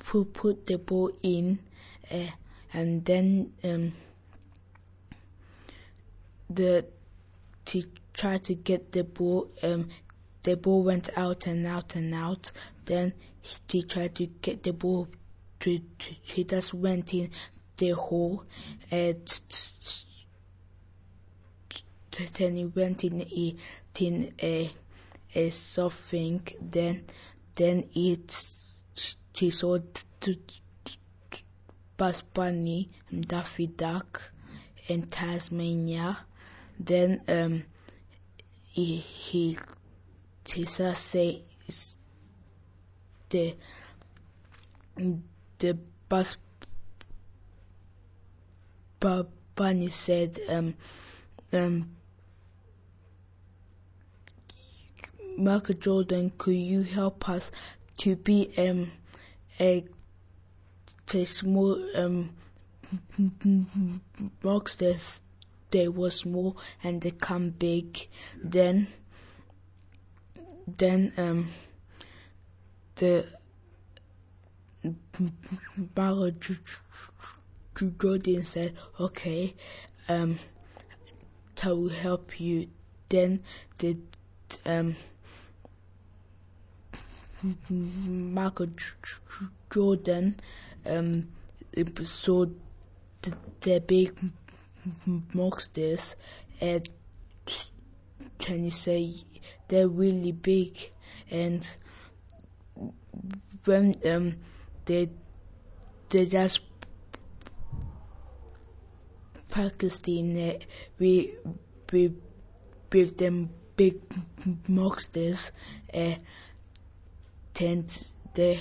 put the ball in, and then he tried to get the ball. The ball went out and out and out. Then he tried to get the ball. He just went in the hole. Then he went in a something. Then he saw Bugs Bunny, Daffy Duck, and Tasmania. Then he say the Bugs Bunny said Michael Jordan, could you help us to be a small monsters? They were small and they come big. Then the Michael Jordan said, okay, I will help you. Then the Michael Jordan saw the big monsters, and can you say they're really big, and when they just practiced in it with them big monsters, then they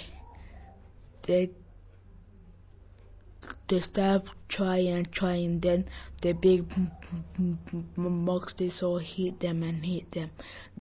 start trying, then the big monsters all hit them.